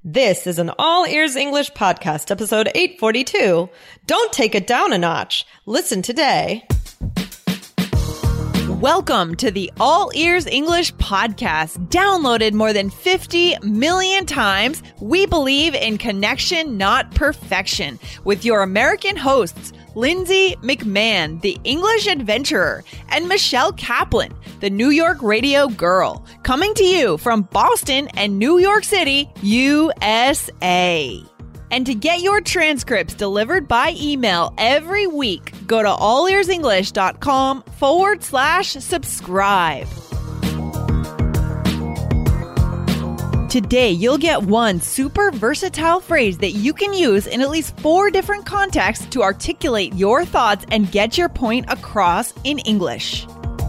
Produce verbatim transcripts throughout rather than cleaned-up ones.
This is an All Ears English podcast, episode eight forty-two. Don't take it down a notch. Listen today. Welcome to the All Ears English podcast, downloaded more than fifty million times. We believe in connection, not perfection, with your American hosts, Lindsay McMahon, the English adventurer, and Michelle Kaplan, the New York radio girl, coming to you from Boston and New York City, U S A. And to get your transcripts delivered by email every week, go to allearsenglish.com forward slash subscribe. Today, you'll get one super versatile phrase that you can use in at least four different contexts to articulate your thoughts and get your point across in English.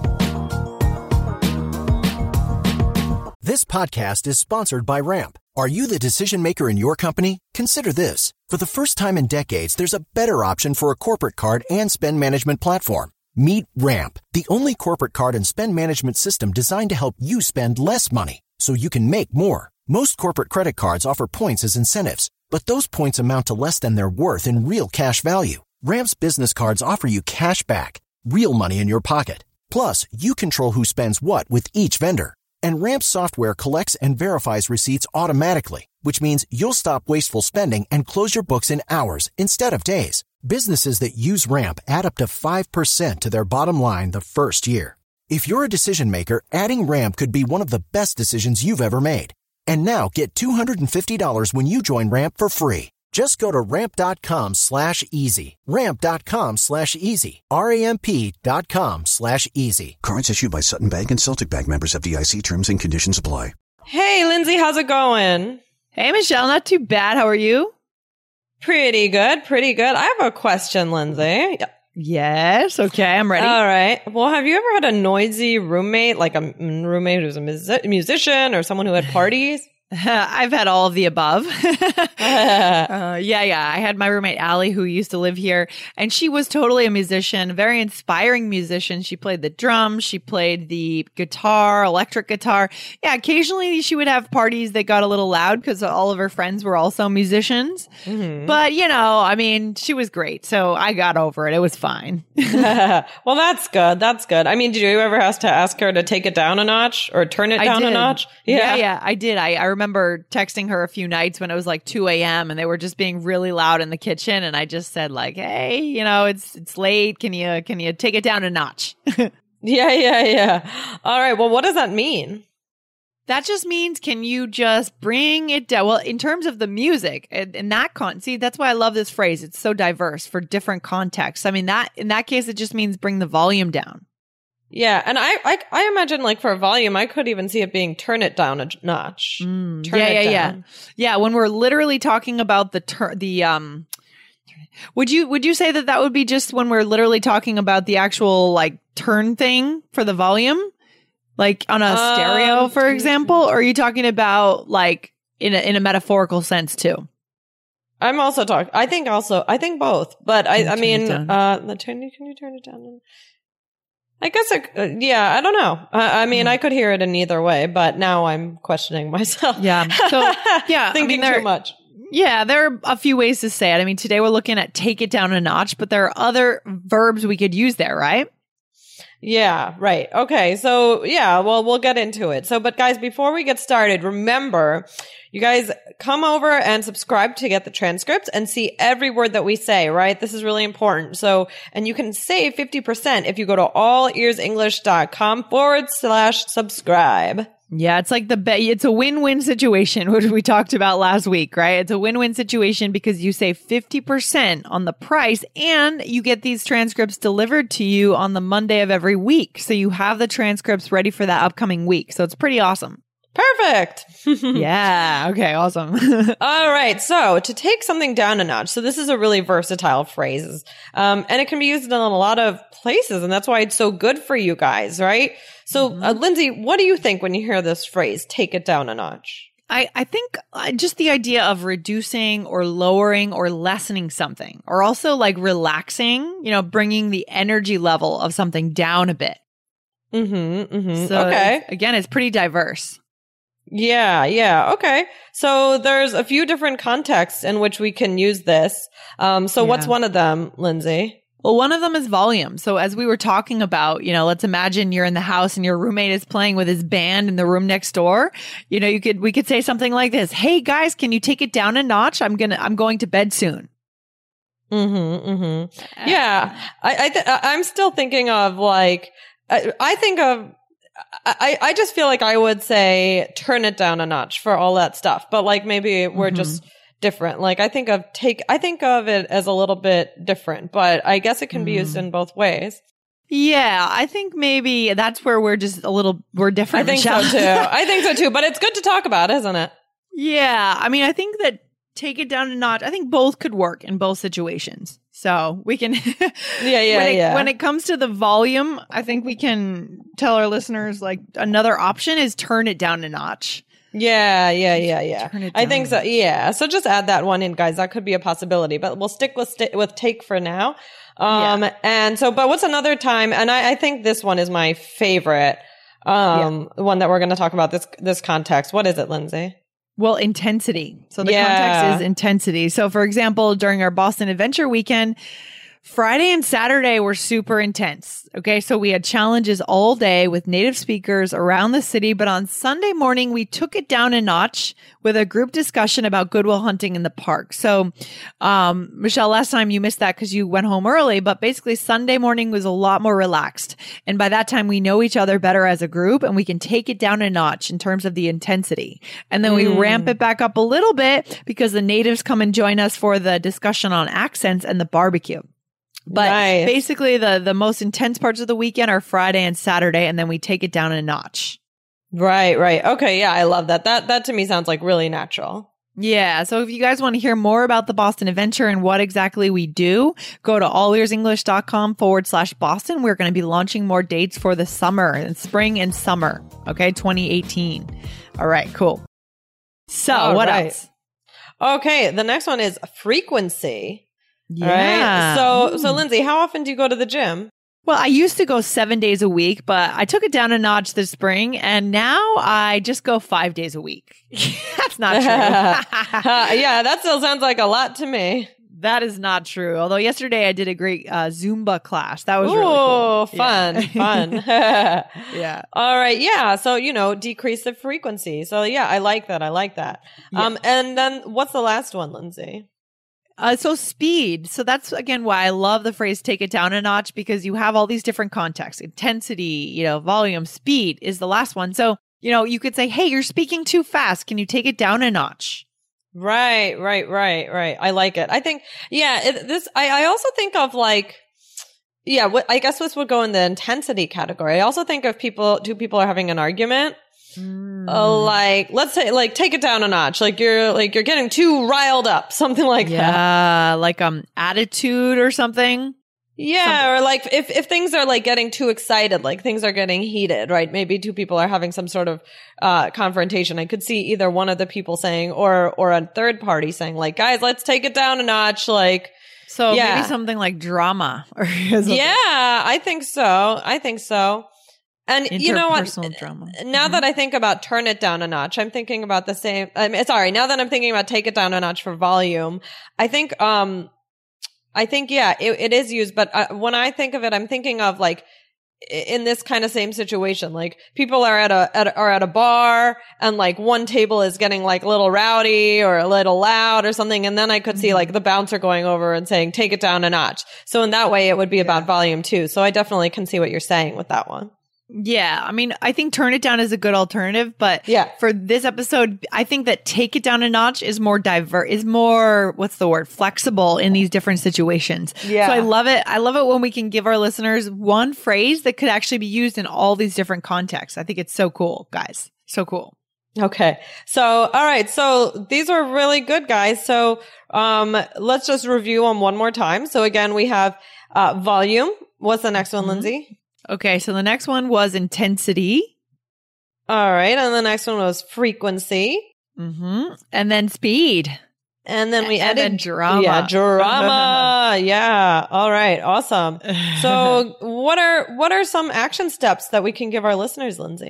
This podcast is sponsored by Ramp. Are you the decision maker in your company? Consider this. For the first time in decades, there's a better option for a corporate card and spend management platform. Meet Ramp, the only corporate card and spend management system designed to help you spend less money so you can make more. Most corporate credit cards offer points as incentives, but those points amount to less than their worth in real cash value. Ramp's business cards offer you cash back, real money in your pocket. Plus, you control who spends what with each vendor. And Ramp software collects and verifies receipts automatically, which means you'll stop wasteful spending and close your books in hours instead of days. Businesses that use Ramp add up to five percent to their bottom line the first year. If you're a decision maker, adding Ramp could be one of the best decisions you've ever made. And now get two hundred fifty dollars when you join Ramp for free. Just go to ramp.com slash easy. Ramp.com slash easy. R-A-M-P dot com slash easy. Cards issued by Sutton Bank and Celtic Bank, members, F D I C. Terms and conditions apply. Hey, Lindsay, how's it going? Hey, Michelle, not too bad. How are you? Pretty good, pretty good. I have a question, Lindsay. Yes. Okay, I'm ready. All right. Well, have you ever had a noisy roommate, like a roommate who's a mus- musician or someone who had parties? I've had all of the above. uh, yeah, yeah. I had my roommate, Allie, who used to live here, and she was totally a musician, a very inspiring musician. She played the drums. She played the guitar, electric guitar. Yeah, occasionally she would have parties that got a little loud because all of her friends were also musicians. Mm-hmm. But, you know, I mean, she was great. So I got over it. It was fine. Well, that's good. That's good. I mean, did you ever have to ask her to take it down a notch or turn it down a notch? Yeah, yeah, yeah I did. I, I remember remember texting her a few nights when it was like two a.m. and they were just being really loud in the kitchen, and I just said like, hey, you know, it's it's late. Can you can you take it down a notch? yeah, yeah, yeah. All right. Well, what does that mean? That just means, can you just bring it down? Well, in terms of the music, in that con, see, that's why I love this phrase. It's so diverse for different contexts. I mean, that in that case, it just means bring the volume down. Yeah, and I, I I imagine like for volume, I could even see it being turn it down a notch. Mm, turn yeah, it yeah, down. yeah, yeah. When we're literally talking about the tur- the um, would you would you say that that would be just when we're literally talking about the actual like turn thing for the volume, like on a um, stereo, for example? Or are you talking about like in a in a metaphorical sense too? I'm also talking. I think also. I think both. But I I mean, uh, the turn. Can you turn it down? I guess, I, uh, yeah, I don't know. Uh, I mean, mm. I could hear it in either way, but now I'm questioning myself. Yeah. So, yeah. Thinking I mean, too much. Yeah, there are a few ways to say it. I mean, today we're looking at take it down a notch, but there are other verbs we could use there, right? Yeah, right. Okay. So, yeah, well, we'll get into it. So, but guys, before we get started, remember, you guys come over and subscribe to get the transcripts and see every word that we say, right? This is really important. So, and you can save fifty percent if you go to allearsenglish.com forward slash subscribe. Yeah, it's like the be- it's a win-win situation, which we talked about last week, right? It's a win-win situation because you save fifty percent on the price and you get these transcripts delivered to you on the Monday of every week. So you have the transcripts ready for that upcoming week. So it's pretty awesome. Perfect. Yeah. Okay. Awesome. All right. So to take something down a notch. So this is a really versatile phrase. Um, and it can be used in a lot of places. And that's why it's so good for you guys, right? So mm-hmm. uh, Lindsay, what do you think when you hear this phrase, take it down a notch? I, I think uh, just the idea of reducing or lowering or lessening something, or also like relaxing, you know, bringing the energy level of something down a bit. Mm-hmm. Mm-hmm. So okay. Again, it's pretty diverse. Yeah, yeah. Okay. So there's a few different contexts in which we can use this. Um, so Yeah. what's one of them, Lindsay? Well, one of them is volume. So as we were talking about, you know, let's imagine you're in the house and your roommate is playing with his band in the room next door. You know, you could, we could say something like this. Hey guys, can you take it down a notch? I'm going to, I'm going to bed soon. Mm-hmm, mm-hmm. Yeah. I, I th- I'm still thinking of like, I, I think of, I, I just feel like I would say turn it down a notch for all that stuff. But like maybe we're Mm-hmm. just different. Like I think of take, I think of it as a little bit different, but I guess it can be used in both ways. Yeah, I think maybe that's where we're just a little, we're different. I think Michelle. so too. I think so too, but it's good to talk about, isn't it? Yeah. I mean, I think that take it down a notch. I think both could work in both situations. So we can, Yeah, yeah, when it, yeah. when it comes to the volume, I think we can tell our listeners like another option is turn it down a notch. Yeah, yeah, yeah, yeah. Turn it I down think a so. notch. Yeah. So just add that one in, guys. That could be a possibility, but we'll stick with sti- with take for now. Um, Yeah. and so, but what's another time? And I, I think this one is my favorite. Um, one that we're going to talk about this this context. What is it, Lindsay? Well, intensity. So the Yeah. context is intensity. So for example, during our Boston Adventure Weekend, Friday and Saturday were super intense. Okay. So we had challenges all day with native speakers around the city. But on Sunday morning, we took it down a notch with a group discussion about Goodwill hunting in the park. So, um, Michelle, last time you missed that because you went home early, but basically Sunday morning was a lot more relaxed. And by that time, we know each other better as a group and we can take it down a notch in terms of the intensity. And then we ramp it back up a little bit because the natives come and join us for the discussion on accents and the barbecue. But Nice. basically the, the most intense parts of the weekend are Friday and Saturday, and then we take it down a notch. Right, right. Okay. Yeah. I love that. That, that to me sounds like really natural. Yeah. So if you guys want to hear more about the Boston Adventure and what exactly we do, go to allearsenglish.com forward slash Boston. We're going to be launching more dates for the summer and spring and summer. Okay. twenty eighteen. All right. Cool. So All what right. else? Okay. The next one is frequency. Yeah. Right. So, so Lindsay, how often do you go to the gym? Well, I used to go seven days a week, but I took it down a notch this spring, and now I just go five days a week. That's not true. Uh, yeah, that still sounds like a lot to me. That is not true. Although yesterday I did a great uh, Zumba class. That was Ooh, really cool. fun, Yeah. fun. Yeah. All right. Yeah. So, you know, decrease the frequency. So, yeah, I like that. I like that. Yeah. Um, and then what's the last one, Lindsay? Uh, so speed. So that's again why I love the phrase take it down a notch, because you have all these different contexts. Intensity, you know, volume, speed is the last one. So, you know, you could say, hey, you're speaking too fast. Can you take it down a notch? Right, right, right, right. I like it. I think, yeah, it, this, I, I also think of like, yeah, what, I guess this would go in the intensity category. I also think of people, two people are having an argument. Mm. Uh, like, let's say, like, take it down a notch. Like, you're, like, you're getting too riled up. Something like that. Yeah, like um attitude or something. Yeah. Or like, if, if things are like getting too excited, like things are getting heated, right? Maybe two people are having some sort of, uh, confrontation. I could see either one of the people saying, or, or a third party saying, like, guys, let's take it down a notch. Like, So Yeah. maybe something like drama or something. yeah, I think so. I think so. And you know what? Interpersonal drama. Now Mhm. that I think about turn it down a notch, I'm thinking about the same. I mean, sorry. Now that I'm thinking about take it down a notch for volume, I think, um, I think, yeah, it, it is used. But uh, when I think of it, I'm thinking of like i- in this kind of same situation, like people are at a, at a are at a bar and like one table is getting like a little rowdy or a little loud or something, and then I could see like the bouncer going over and saying take it down a notch. So in that way, it would be about volume too. So I definitely can see what you're saying with that one. Yeah, I mean, I think turn it down is a good alternative, but Yeah. for this episode, I think that take it down a notch is more diver is more what's the word flexible in these different situations. Yeah. So I love it. I love it when we can give our listeners one phrase that could actually be used in all these different contexts. I think it's so cool, guys. So cool. Okay. So, all right. So these are really good, guys. So, um, let's just review them one more time. So again, we have, uh, volume. What's the next one, Mhm. Lindsay? Okay, so the next one was intensity. All right. And the next one was frequency. Mm-hmm. And then speed. And then we And added then drama. Yeah, drama. Yeah. All right. Awesome. So what are, what are some action steps that we can give our listeners, Lindsay?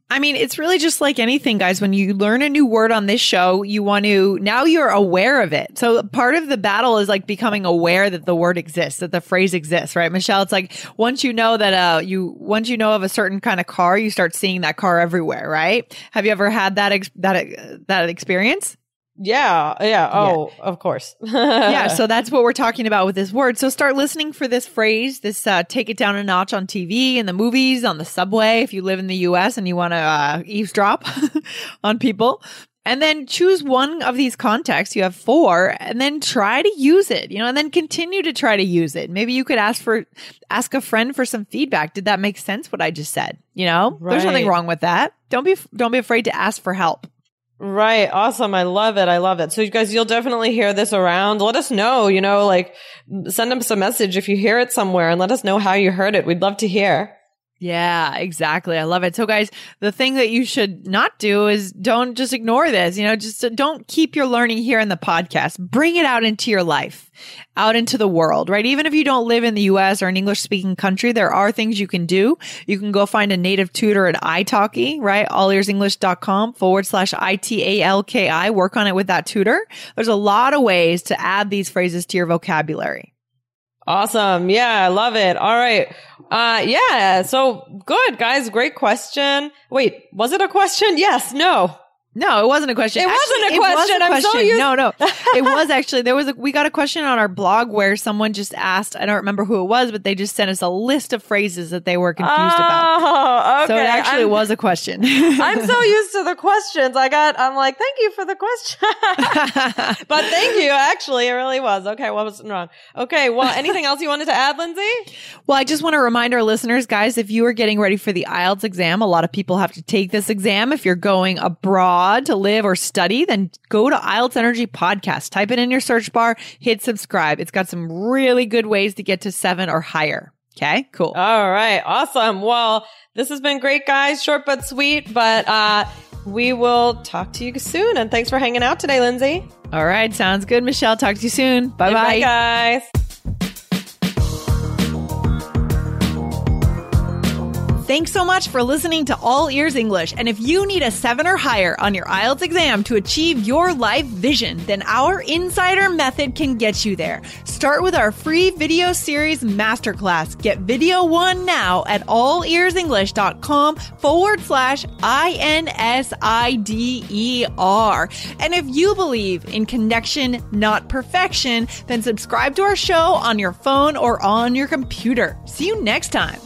I mean, it's really just like anything, guys. When you learn a new word on this show, you want to, now you're aware of it. So part of the battle is like becoming aware that the word exists, that the phrase exists, right? Michelle, it's like once you know that, uh, you, once you know of a certain kind of car, you start seeing that car everywhere, right? Have you ever had that, ex- that, uh, that experience? Yeah. Yeah. Oh, yeah. Of course. Yeah. So that's what we're talking about with this word. So start listening for this phrase, this uh, take it down a notch on T V, in the movies, on the subway, if you live in the U S and you want to uh, eavesdrop on people. And then choose one of these contexts. You have four, and then try to use it, you know, and then continue to try to use it. Maybe you could ask for, ask a friend for some feedback. Did that make sense what I just said? You know, right. There's nothing wrong with that. Don't be, don't be afraid to ask for help. Right. Awesome. I love it. I love it. So you guys, you'll definitely hear this around. Let us know, you know, like send us a message if you hear it somewhere and let us know how you heard it. We'd love to hear. Yeah, exactly. I love it. So guys, the thing that you should not do is don't just ignore this, you know, just don't keep your learning here in the podcast. Bring it out into your life, out into the world, right? Even if you don't live in the U S or an English speaking country, there are things you can do. You can go find a native tutor at italki, right? allearsenglish.com forward slash I T A L K I. Work on it with that tutor. There's a lot of ways to add these phrases to your vocabulary. Awesome. Yeah, I love it. All right. Uh, yeah. So good, guys. Great question. Wait, was it a question? Yes. No. No, it wasn't a question. It actually, wasn't a question. It was a I'm question. so used- No, no. It was actually, there was a, we got a question on our blog where someone just asked, I don't remember who it was, but they just sent us a list of phrases that they were confused oh, about. Oh, okay. So it actually I'm, was a question. I'm so used to the questions. I got, I'm like, thank you for the question. But thank you. Actually, it really was. Okay. What was wrong? Okay. Well, anything else you wanted to add, Lindsay? Well, I just want to remind our listeners, guys, if you are getting ready for the I E L T S exam, a lot of people have to take this exam. If you're going abroad to live or study, then go to I E L T S Energy Podcast. Type it in your search bar, hit subscribe. It's got some really good ways to get to seven or higher. Okay, cool. All right. Awesome. Well, this has been great, guys. Short but sweet, but uh, we will talk to you soon. And thanks for hanging out today, Lindsay. All right. Sounds good, Michelle. Talk to you soon. Bye-bye. Bye, guys. Thanks so much for listening to All Ears English. And if you need a seven or higher on your I E L T S exam to achieve your life vision, then our Insider Method can get you there. Start with our free video series masterclass. Get video one now at allearsenglish.com forward slash I N S I D E R. And if you believe in connection, not perfection, then subscribe to our show on your phone or on your computer. See you next time.